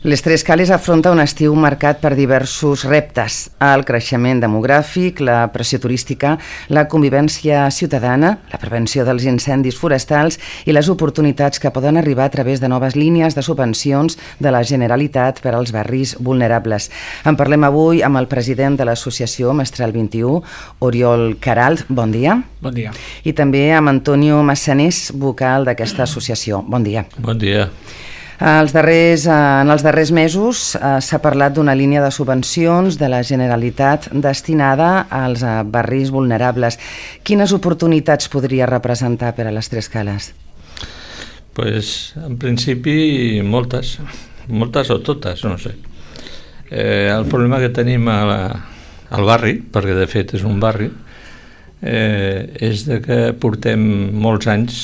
Les Tres Cales afronta un estiu marcat per diversos reptes: el creixement demogràfic, la pressió turística, la convivència ciutadana, la prevenció dels incendis forestals i les oportunitats que poden arribar a través de noves línies de subvencions de la Generalitat per als barris vulnerables. En parlem avui amb el president de l'associació Mestral 21, Oriol Queralt. Bon dia. Bon dia. I també amb Antonio Massanés, vocal d'aquesta associació. Bon dia. Bon dia. En els darrers mesos s'ha parlat d'una línia de subvencions de la Generalitat destinada als barris vulnerables. Quines oportunitats podria representar per a les Tres Cales? Pues, en principi, moltes o totes, no sé. El problema que tenim al barri, perquè de fet és un barri, és de que portem molts anys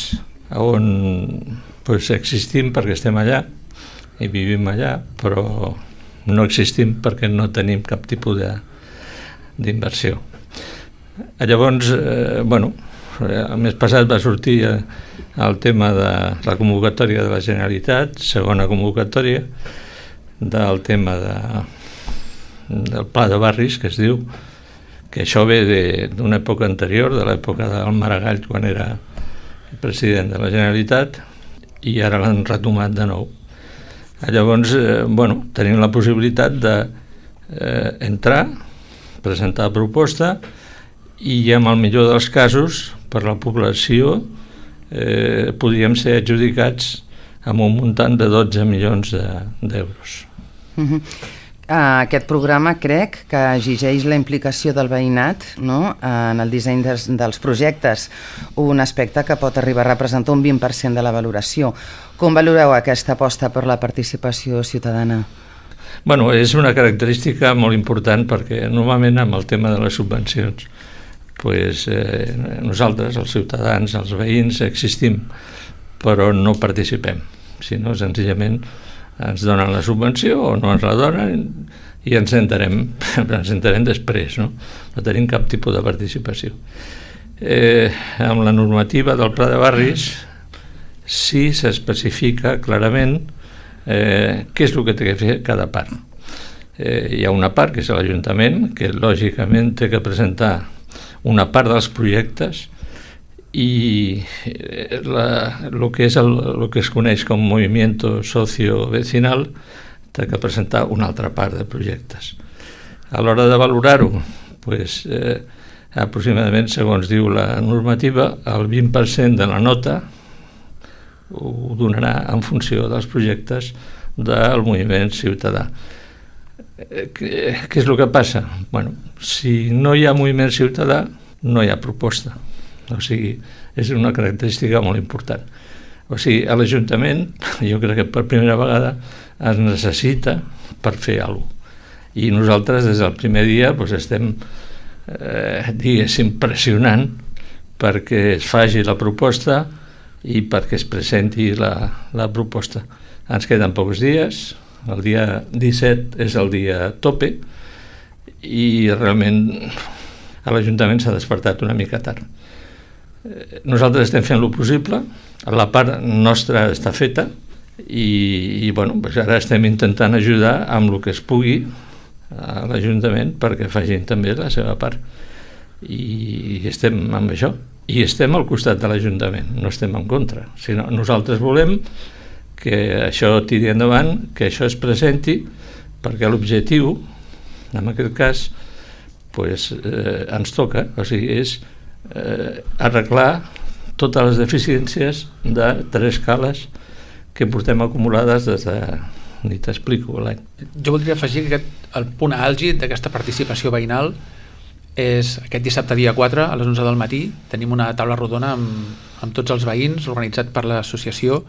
on existim perquè estem allà i vivim allà, però no existim perquè no tenim cap tipus d'inversió. Llavors, el mes passat va sortir el tema de la convocatòria de la Generalitat, segona convocatòria, del tema del pla de barris, que es diu, que això ve d'una època anterior, de l'època del Maragall, quan era president de la Generalitat, i ara l'han retomat de nou. Llavors, tenim la possibilitat d'entrar, presentar proposta i en el millor dels casos, per la població, podríem ser adjudicats amb un muntant de 12 milions d'euros. Aquest programa crec que exigeix la implicació del veïnat, no?, en el disseny dels projectes, un aspecte que pot arribar a representar un 20% de la valoració. Com valoreu aquesta aposta per la participació ciutadana? És una característica molt important perquè normalment amb el tema de les subvencions nosaltres, els ciutadans, els veïns, existim, però no participem, sinó senzillament ens donen la subvenció o no ens la donen i ens enterem després, no? No tenim cap tipus de participació. Amb la normativa del Pla de Barris sí s'especifica clarament què és el que té que fer cada part. Hi ha una part que és l'Ajuntament, que lògicament té que presentar una part dels projectes, i el que es coneix com movimiento socio-vecinal té que presentar una altra part de projectes. A l'hora de valorar-ho, aproximadament, segons diu la normativa, el 20% de la nota ho donarà en funció dels projectes del moviment ciutadà. Què és el que passa? Si no hi ha moviment ciutadà, no hi ha proposta. O sigui, és una característica molt important. O sigui, a l'Ajuntament, jo crec que per primera vegada es necessita per fer alguna cosa. I nosaltres, des del primer dia, estem, diguéssim, pressionant perquè es faci la proposta i perquè es presenti la proposta. Ens queden pocs dies, el dia 17 és el dia tope i realment a l'Ajuntament s'ha despertat una mica tard. Nosaltres estem fent el possible, la part nostra està feta i ara estem intentant ajudar amb el que es pugui a l'Ajuntament perquè facin també la seva part, i estem amb això, i estem al costat de l'Ajuntament, no estem en contra, sinó nosaltres volem que això tiri endavant, que això es presenti, perquè l'objectiu en aquest cas ens toca, o sigui, és arreglar totes les deficiències de Tres Cales que portem acumulades des de, ni t'explico, l'any. Jo voldria afegir que el punt àlgid d'aquesta participació veïnal és aquest dissabte dia 4 a les 11 del matí. Tenim una taula rodona amb tots els veïns, organitzat per l'associació.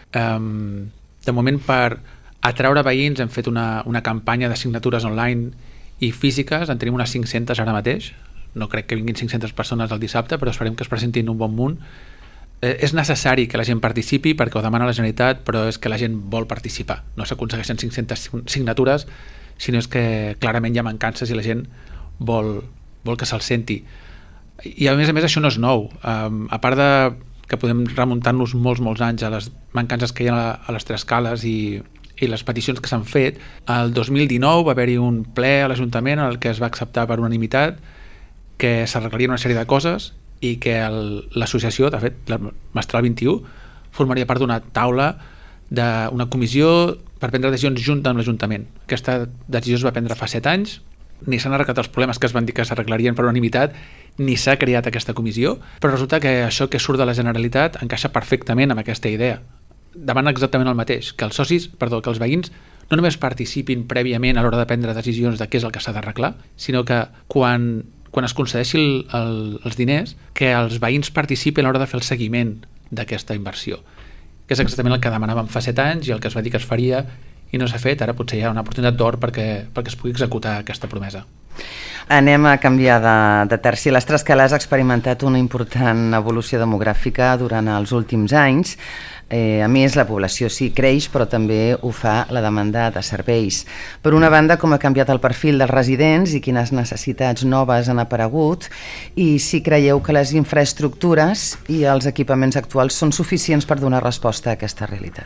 De moment, per atraure veïns hem fet una campanya de signatures online i físiques, en tenim unes 500 ara mateix. No crec que vinguin 500 persones el dissabte, però esperem que es presentin un bon munt. És necessari que la gent participi perquè ho demana la Generalitat, però és que la gent vol participar. No s'aconsegueixen 500 signatures, sinó és que clarament hi ha mancances i la gent vol que se'l senti. I a més això no és nou. A part de que podem remuntar-nos molts anys a les mancances que hi ha a les Tres Cales i i les peticions que s'han fet, el 2019 va haver-hi un ple a l'Ajuntament en el que es va acceptar per unanimitat que s'arreglarien una sèrie de coses i que l'associació, de fet, la Mestral 21, formaria part d'una taula, d'una comissió per prendre decisions junta amb l'Ajuntament. Aquesta decisió es va prendre fa 7 anys, ni s'han arreglat els problemes que es van dir que s'arreglarien per unanimitat, ni s'ha creat aquesta comissió, però resulta que això que surt de la Generalitat encaixa perfectament amb aquesta idea. Demana exactament el mateix, que que els veïns no només participin prèviament a l'hora de prendre decisions de què és el que s'ha d'arreglar, sinó que quan es concedeixi els diners, que els veïns participin a l'hora de fer el seguiment d'aquesta inversió, que és exactament el que demanàvem fa 7 anys i el que es va dir que es faria i no s'ha fet. Ara potser hi ha una oportunitat d'or perquè es pugui executar aquesta promesa. Anem a canviar de terci. Les Trescales ha experimentat una important evolució demogràfica durant els últims anys. A més, la població sí creix, però també ho fa la demanda de serveis. Per una banda, com ha canviat el perfil dels residents i quines necessitats noves han aparegut, i si creieu que les infraestructures i els equipaments actuals són suficients per donar resposta a aquesta realitat.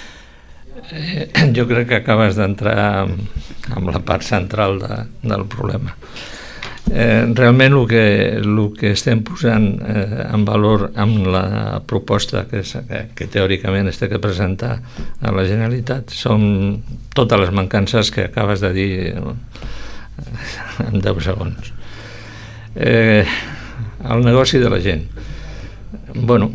Jo crec que acabes d'entrar en la part central del problema. Realment el que estem posant en valor amb la proposta que teòricament es té que presentar a la Generalitat són totes les mancances que acabes de dir en 10 segons. El negoci de la gent. Bueno,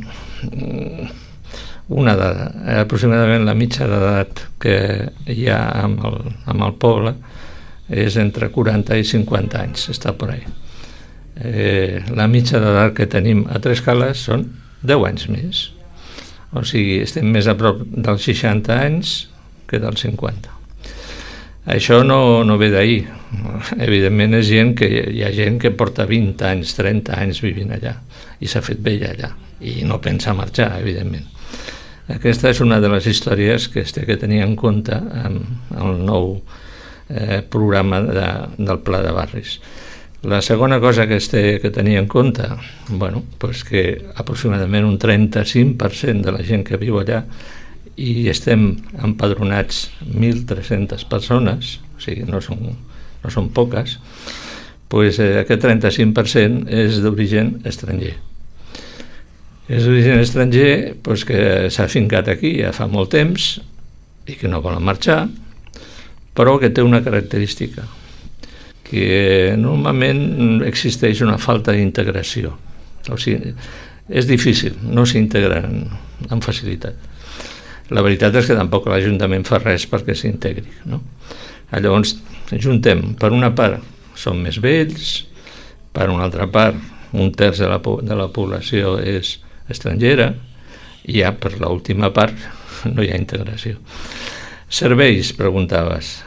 una dada, aproximadament la mitja d'edat que hi ha amb el poble és entre 40 i 50 anys, està per ahí. La mitja d'edat que tenim a Trescales són 10 anys més, o sigui, estem més a prop dels 60 anys que dels 50. Això no ve d'ahir, evidentment és gent que hi ha gent que porta 20 anys, 30 anys vivint allà i s'ha fet vella allà i no pensa marxar, evidentment. Aquesta és una de les històries que es té que tenir en compte amb el nou programa del Pla de Barris. La segona cosa que es té que tenir en compte, que aproximadament un 35% de la gent que viu allà, i estem empadronats 1.300 persones, o sigui, no són poques, aquest 35% és d'origen estranger. És d'origen estranger que s'ha fincat aquí ja fa molt temps i que no volen marxar, però que té una característica, que normalment existeix una falta d'integració. O sigui, és difícil, no s'integren amb facilitat. La veritat és que tampoc l'Ajuntament fa res perquè s'integri, no? Llavors, juntem, per una part, són més vells, per una altra part, un terç de la població és estrangera, i ja per l'última part no hi ha integració. Serveis, preguntaves.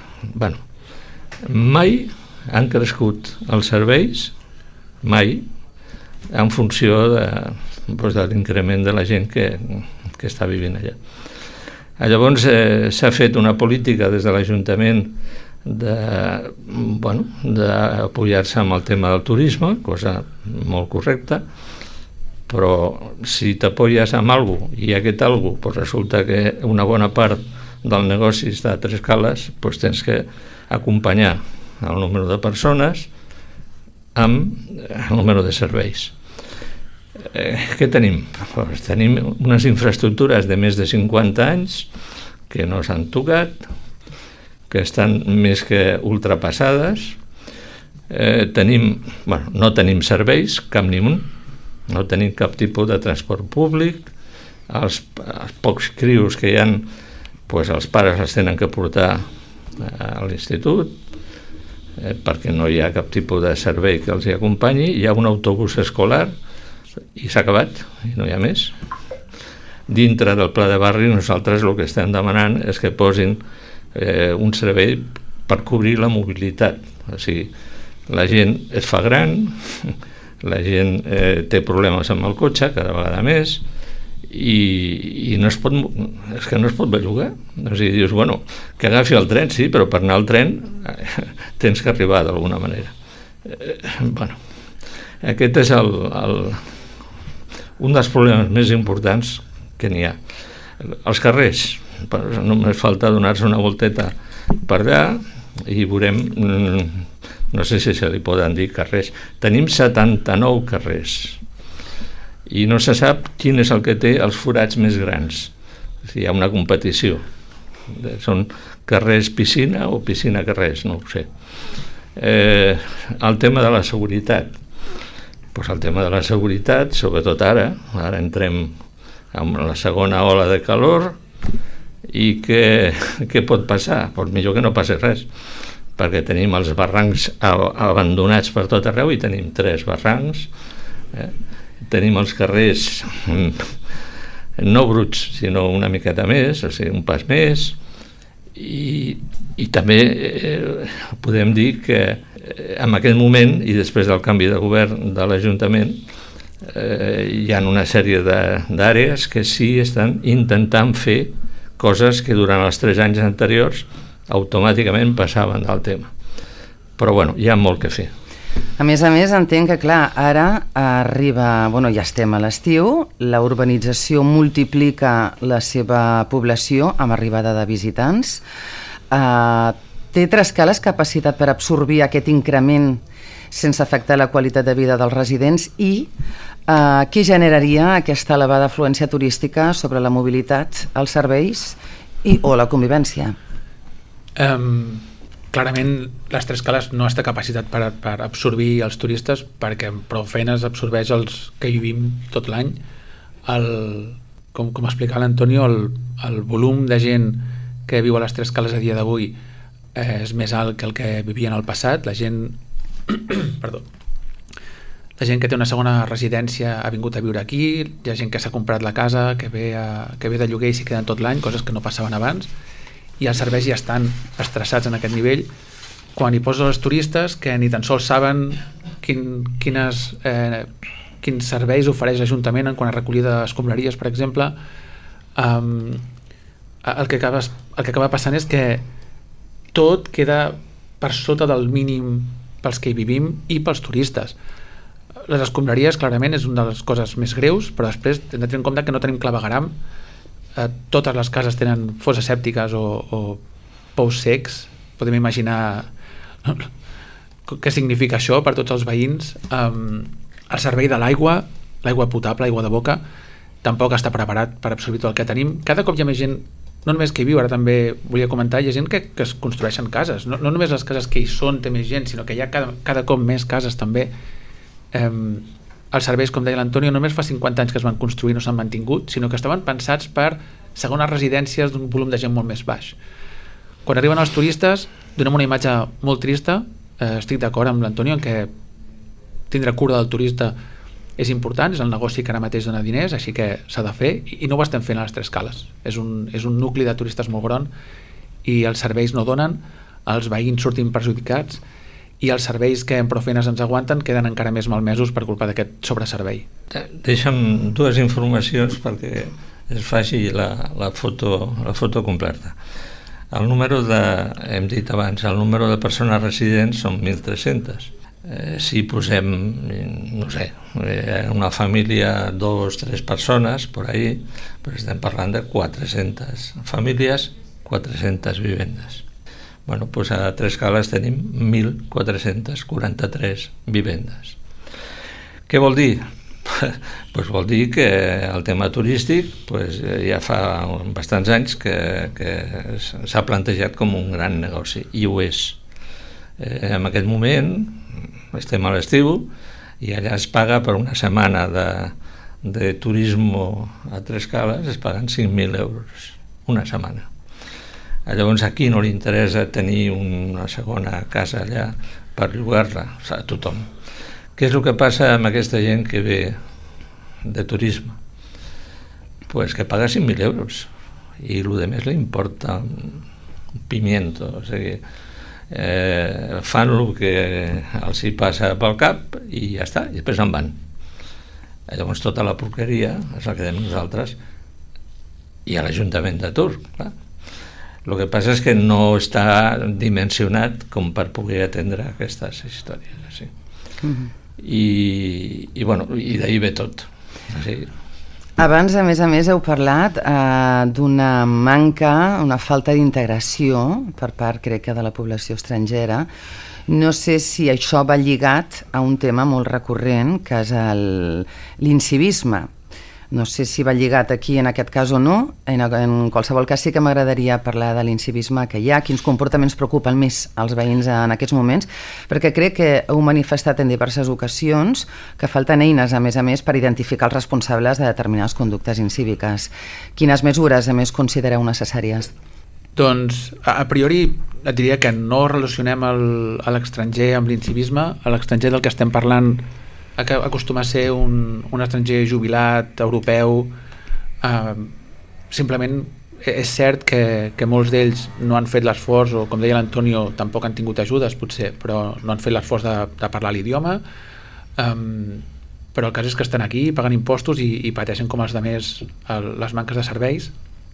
Mai han crescut els serveis, mai, en funció de l'increment de la gent que està vivint allà. Llavors s'ha fet una política des de l'Ajuntament d'apoyar-se amb el tema del turisme, cosa molt correcta, però si t'apoyes amb alguna cosa i aquest alguna cosa resulta que una bona part del negoci està a Trescales, tens que acompanyar el número de persones amb el número de serveis. Què tenim? Tenim unes infraestructures de més de 50 anys que no s'han tocat, que estan més que ultrapassades. No tenim serveis, cap ni un, no tenim cap tipus de transport públic, els pocs crios que hi ha, els pares els tenen que portar a l'institut perquè no hi ha cap tipus de servei que els hi acompanyi. Hi ha un autobús escolar i s'ha acabat, i no hi ha més. Dintre del Pla de Barri nosaltres el que estem demanant és que posin un servei per cobrir la mobilitat. O sigui, la gent es fa gran, la gent té problemes amb el cotxe cada vegada més, i no es pot bellugar. O sigui, dius, que agafi el tren, sí, però per anar al tren tens que arribar d'alguna manera. Aquest és un dels problemes més importants que n'hi ha. Els carrers, només falta donar-se una volteta per allà i veurem, no sé si se li poden dir carrers. Tenim 79 carrers i no se sap quin és el que té els forats més grans. Si hi ha una competició. Són carrers piscina o piscina carrers, no ho sé. El tema de la seguretat. Pues el tema de la seguretat, sobretot ara entrem en la segona ola de calor i què pot passar? Pues millor que no passi res, perquè tenim els barrancs abandonats per tot arreu i tenim 3 barrancs, tenim els carrers no bruts, sinó una miqueta més, o sigui, un pas més, i també podem dir que en aquest moment, i després del canvi de govern de l'Ajuntament, hi ha una sèrie d'àrees que sí estan intentant fer coses que durant els 3 anys anteriors automàticament passaven del tema. Però bueno, hi ha molt que fer. A més, entenc que, clar, ara arriba, ja estem a l'estiu, la urbanització multiplica la seva població amb arribada de visitants. Té Trescales capacitat per absorbir aquest increment sense afectar la qualitat de vida dels residents i què generaria aquesta elevada afluència turística sobre la mobilitat, els serveis o la convivència? Clarament les Trescales no està capacitat per absorbir els turistes perquè amb prou feines absorbeix els que vivim tot l'any. Com explicava l'Antonio, el volum de gent que viu a les Trescales a dia d'avui és més alt que el que vivia en el passat. La gent que té una segona residència ha vingut a viure aquí, hi ha gent que s'ha comprat la casa, que ve de lloguer i s'hi queden tot l'any, coses que no passaven abans, i els serveis ja estan estressats en aquest nivell. Quan hi poses els turistes que ni tan sols saben quins serveis ofereix l'Ajuntament en quant a recollida d'escombraries, per exemple, el que acaba passant és que tot queda per sota del mínim pels que hi vivim i pels turistes. Les escombraries clarament és una de les coses més greus, però després hem de tenir en compte que no tenim clavegueram. Totes les cases tenen fosses sèptiques o pous secs. Podem imaginar què significa això per tots els veïns. El servei de l'aigua potable, aigua de boca, tampoc està preparat per absorbir tot el que tenim. Cada cop hi ha més gent, no només que hi viu, ara també volia comentar, hi ha gent que es construeixen cases, no només les cases que hi són té més gent, sinó que hi ha cada cop més cases també. Els serveis, com deia l'Antonio, només fa 50 anys que es van construir, no s'han mantingut, sinó que estaven pensats per segones residències d'un volum de gent molt més baix. Quan arriben els turistes donem una imatge molt trista. Estic d'acord amb l'Antonio en que tindre cura del turista és important, és el negoci que ara mateix dona diners, així que s'ha de fer, i no ho estem fent a les Trescales. És un nucli de turistes molt gran i els serveis no donen, els veïns surtin perjudicats i els serveis que amb prou feines ens aguanten queden encara més malmesos per culpa d'aquest sobreservei. Deixa'm 2 informacions perquè es faci la foto completa. El número hem dit abans, el número de persones residents són 1.300. Si posem, no sé, una família, 2-3 persones, per ahí, pues estem parlant de 400 famílies, 400 vivendes. Bueno, pues a Trescales tenim 1.443 vivendes. Què vol dir? Pues vol dir que el tema turístic ja fa bastants anys que s'ha plantejat com un gran negoci, i ho és. En aquest moment estem a l'estiu i allà es paga per una setmana de turisme a Trescales, es paguen 5.000 euros una setmana. Llavors aquí no li interessa tenir una segona casa allà per llogar-la a tothom. Què és el que passa amb aquesta gent que ve de turisme? Pues que paga 5.000 euros i el que més li importa un pimiento, o sigui, fan el que els hi passa pel cap i ja està, i després en van. Llavors tota la porqueria és la que tenim nosaltres i a l'Ajuntament de Tur, clar. El que passa és que no està dimensionat com per poder atendre aquestes històries, així. I d'ahir ve tot. Abans, a més, heu parlat d'una manca, una falta d'integració per part, crec que, de la població estrangera. No sé si això va lligat a un tema molt recurrent, que és l'incivisme. No sé si va lligat aquí en aquest cas o no. En qualsevol cas sí que m'agradaria parlar de l'incivisme que hi ha, quins comportaments preocupen més als veïns en aquests moments, perquè crec que heu manifestat en diverses ocasions que falten eines, a més, per identificar els responsables de determinades conductes incíviques. Quines mesures, a més, considereu necessàries? Doncs, a priori, et diria que no relacionem l'estranger amb l'incivisme. A l'estranger del que estem parlant acostuma a ser un estranger jubilat, europeu. Simplement és cert que molts d'ells no han fet l'esforç, o com deia l'Antonio, tampoc han tingut ajudes potser, però no han fet l'esforç de parlar l'idioma. Però el cas és que estan aquí, paguen impostos i pateixen com els altres les manques de serveis.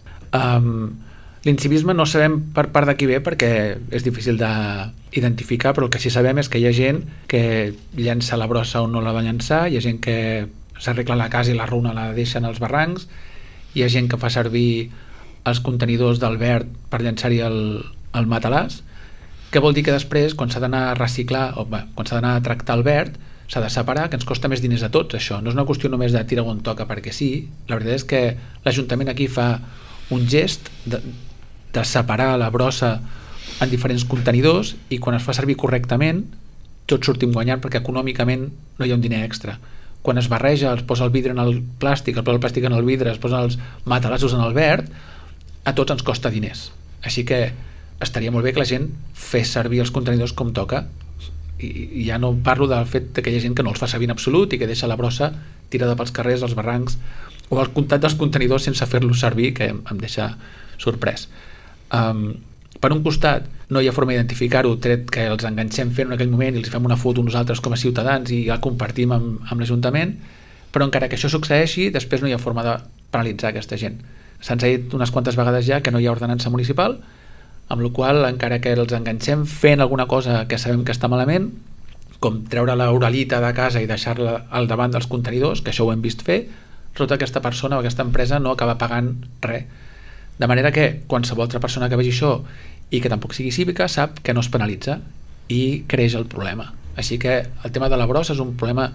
L'incivisme no sabem per part de qui ve perquè és difícil d'identificar, però el que sí sabem és que hi ha gent que llença la brossa on no la va llençar, hi ha gent que s'arregla la casa i la runa la deixen als barrancs, hi ha gent que fa servir els contenidors del verd per llençar-hi el matalàs, que vol dir que després, quan s'ha d'anar a reciclar, quan s'ha d'anar a tractar el verd, s'ha de separar, que ens costa més diners a tots, això. No és una qüestió només de tirar on toca perquè sí, la veritat és que l'Ajuntament aquí fa un gest de separar la brossa en diferents contenidors i quan es fa servir correctament tots sortim guanyant perquè econòmicament no hi ha un diner extra. Quan es barreja, es posa el vidre en el plàstic, es posa el plàstic en el vidre, es posa els matalassos en el verd, a tots ens costa diners. Així que estaria molt bé que la gent fes servir els contenidors com toca, i ja no parlo del fet que hi ha gent que no els fa servir en absolut i que deixa la brossa tirada pels carrers, als barrancs, o el comptat dels contenidors sense fer-los servir, que em deixa sorprès. Per un costat no hi ha forma d'identificar-ho, tret que els enganxem fent en aquell moment i els fem una foto nosaltres com a ciutadans i la compartim amb l'Ajuntament, però encara que això succeeixi després no hi ha forma de penalitzar aquesta gent. Se'ns ha dit unes quantes vegades ja que no hi ha ordenança municipal, amb la qual cosa, encara que els enganxem fent alguna cosa que sabem que està malament, com treure l'oralita de casa i deixar-la al davant dels contenidors, que això ho hem vist fer, resulta que aquesta persona o aquesta empresa no acaba pagant res. De manera que qualsevol altra persona que vegi això i que tampoc sigui cívica sap que no es penalitza i creix el problema. Així que el tema de la brossa és un problema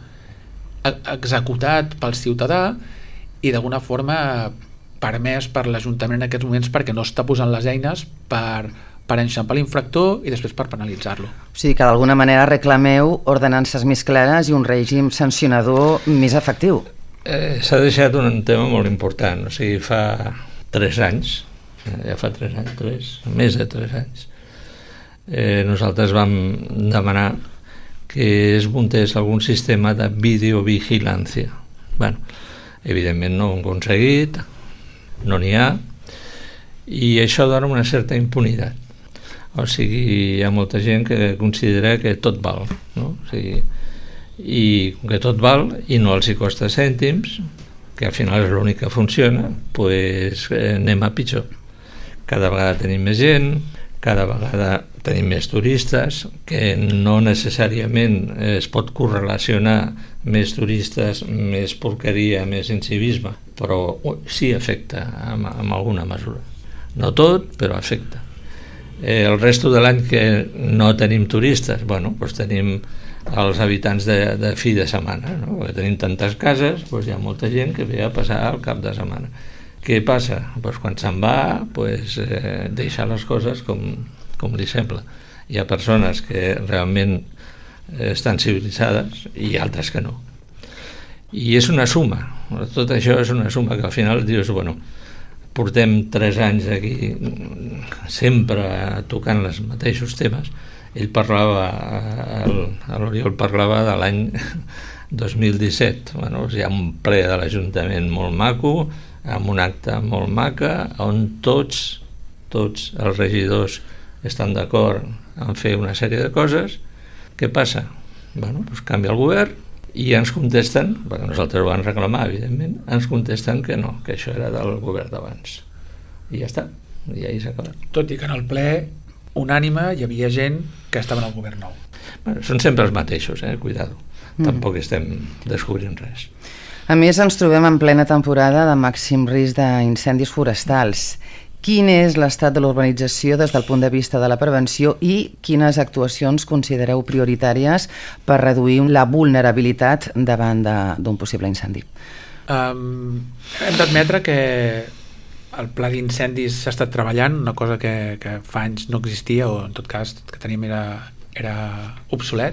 executat pel ciutadà i d'alguna forma permès per l'Ajuntament en aquests moments perquè no està posant les eines per enxampar l'infractor i després per penalitzar-lo. O sigui que d'alguna manera reclameu ordenances més clares i un règim sancionador més efectiu. S'ha deixat un tema molt important, o sigui, fa 3 anys, ja fa 3 anys, més de 3 anys, nosaltres vam demanar que es muntés algun sistema de videovigilància. Bueno, evidentment no ho hem aconseguit, no n'hi ha, i això dona una certa impunitat. O sigui, hi ha molta gent que considera que tot val, no? O sigui, i que tot val i no els hi costa cèntims, que al final és l'únic que funciona, doncs anem a pitjor. Cada vegada tenim més gent, cada vegada tenim més turistes, que no necessàriament es pot correlacionar més turistes, més porqueria, més incivisme, però sí afecta en alguna mesura. No tot, però afecta. El resto de l'any que no tenim turistes, bueno, doncs tenim els habitants de fi de setmana, no? Perquè tenim tantes cases, doncs hi ha molta gent que ve a passar el cap de setmana. Què passa? Doncs quan se'n va, deixa les coses com li sembla. Hi ha persones que realment estan civilitzades i altres que no. I és una suma, tot això és una suma que al final dius, bueno, portem 3 anys aquí sempre tocant els mateixos temes. Ell parlava, l'Oriol parlava de l'any 2017, bueno, hi ha un ple de l'Ajuntament molt maco, amb un acte molt maca, on tots els regidors estan d'acord en fer una sèrie de coses. Què passa? Bueno, doncs canvia el govern i ens contesten, perquè nosaltres ho vam reclamar, evidentment, ens contesten que no, que això era del govern d'abans. I ja està, i ahí s'ha acabat. Tot i que en el ple unànime hi havia gent que estava en el govern nou. Bueno, són sempre els mateixos, cuidado. Tampoc estem descobrint res. A més, ens trobem en plena temporada de màxim risc d'incendis forestals. Quin és l'estat de l'urbanització des del punt de vista de la prevenció i quines actuacions considereu prioritàries per reduir la vulnerabilitat davant d'un possible incendi? Hem d'admetre que el pla d'incendis s'ha estat treballant, una cosa que fa anys no existia, o en tot cas que teníem era obsolet.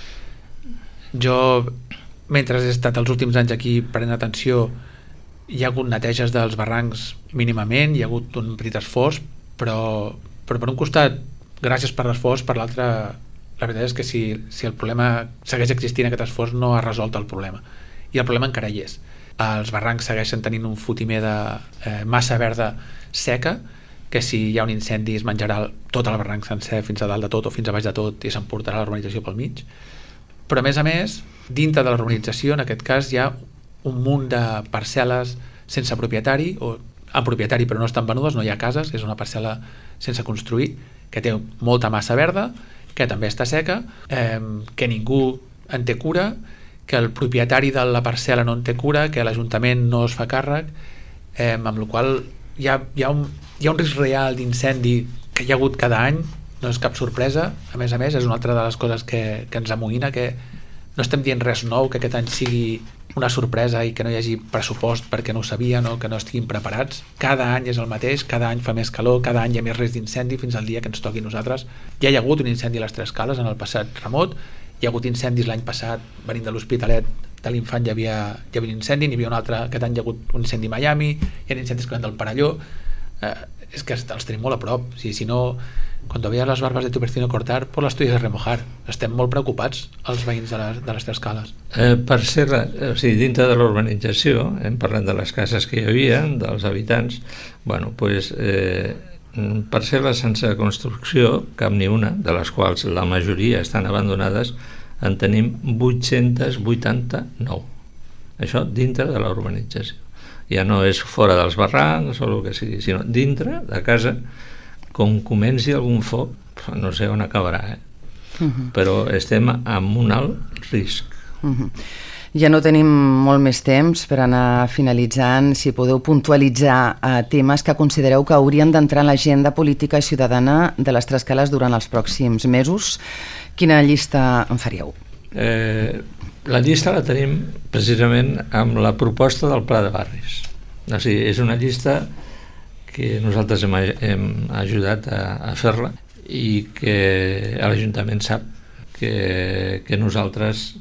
Jo, mentre he estat els últims anys aquí prenent atenció, hi ha hagut neteges dels barrancs mínimament, hi ha hagut un petit esforç, però per un costat, gràcies per l'esforç, per l'altre, la veritat és que si el problema segueix existint, aquest esforç no ha resolt el problema. I el problema encara hi és. Els barrancs segueixen tenint un fotimer de massa verda seca, que si hi ha un incendi es menjarà tot el barranc sencer fins a dalt de tot o fins a baix de tot i s'emportarà l'urbanització pel mig. Però a més, dintre de l'urbanització, en aquest cas, hi ha un munt de parcel·les sense propietari, o amb propietari però no estan venudes, no hi ha cases, és una parcel·la sense construir, que té molta massa verda, que també està seca, que ningú en té cura, que el propietari de la parcel·la no en té cura, que l'Ajuntament no es fa càrrec, amb la qual hi ha un risc real d'incendi que hi ha hagut cada any, no és cap sorpresa. A més, és una altra de les coses que ens amoïna, que no estem dient res nou, que aquest any sigui una sorpresa i que no hi hagi pressupost perquè no ho sabien o que no estiguin preparats. Cada any és el mateix, cada any fa més calor, cada any hi ha més risc d'incendi fins al dia que ens toqui a nosaltres. Ja hi ha hagut un incendi a les Tres Cales en el passat remot, hi ha hagut incendis l'any passat, venint de l'Hospitalet de l'Infant hi havia un incendi, n'hi havia un altre, aquest any hi ha hagut un incendi a Miami, hi ha incendis que van del Perelló, és que els tenim molt a prop. Si no, quan veia les barbes de Tubercino cortar, pues las tuyas de remojar. Estem molt preocupats els veïns de les Tres Cales. Per ser, dintre de l'urbanització, hem parlat de les cases que hi havia, dels habitants, parcel·les sense construcció, cap ni una, de les quals la majoria estan abandonades, en tenim 889. Això dintre de la urbanització. Ja no és fora dels barrancs o el que sigui, sinó dintre de casa. Com comenci algun foc, no sé on acabarà, però estem amb un alt risc. Ja no tenim molt més temps per anar finalitzant. Si podeu puntualitzar temes que considereu que haurien d'entrar en l'agenda política i ciutadana de les Tres Cales durant els pròxims mesos, quina llista en faríeu? La llista la tenim precisament amb la proposta del Pla de Barris. O sigui, és una llista que nosaltres hem ajudat a fer-la i que l'Ajuntament sap que nosaltres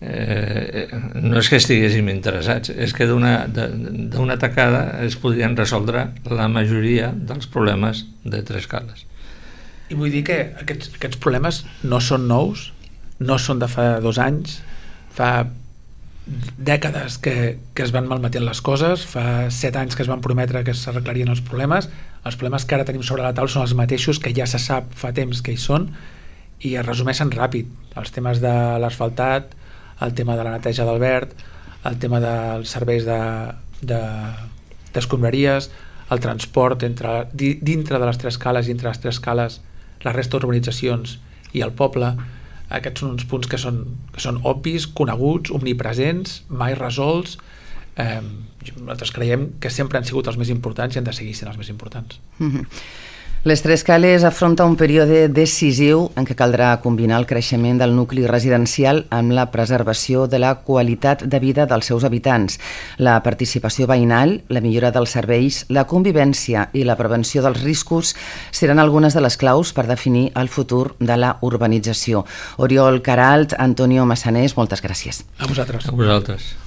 no és que estiguéssim interessats, és que d'una tacada es podrien resoldre la majoria dels problemes de Tres Cales. I vull dir que aquests problemes no són nous, no són de fa 2 anys, fa dècades que es van malmetent les coses, fa 7 anys que es van prometre que s'arreglarien els problemes que ara tenim sobre la taula són els mateixos que ja se sap fa temps que hi són i es resumeixen ràpid. Els temes de l'asfaltat, el tema de la neteja del verd, el tema dels serveis d'escombraries, el transport dintre de les Tres Cales i entre les Tres Cales, la resta d'urbanitzacions i el poble. Aquests són uns punts que són obvis, coneguts, omnipresents, mai resolts. Nosaltres creiem que sempre han sigut els més importants i han de seguir sent els més importants. Les Tres Cales afronta un període decisiu en què caldrà combinar el creixement del nucli residencial amb la preservació de la qualitat de vida dels seus habitants. La participació veïnal, la millora dels serveis, la convivència i la prevenció dels riscos seran algunes de les claus per definir el futur de la urbanització. Oriol Queralt, Antonio Massanés, moltes gràcies. A vosaltres. A vosaltres.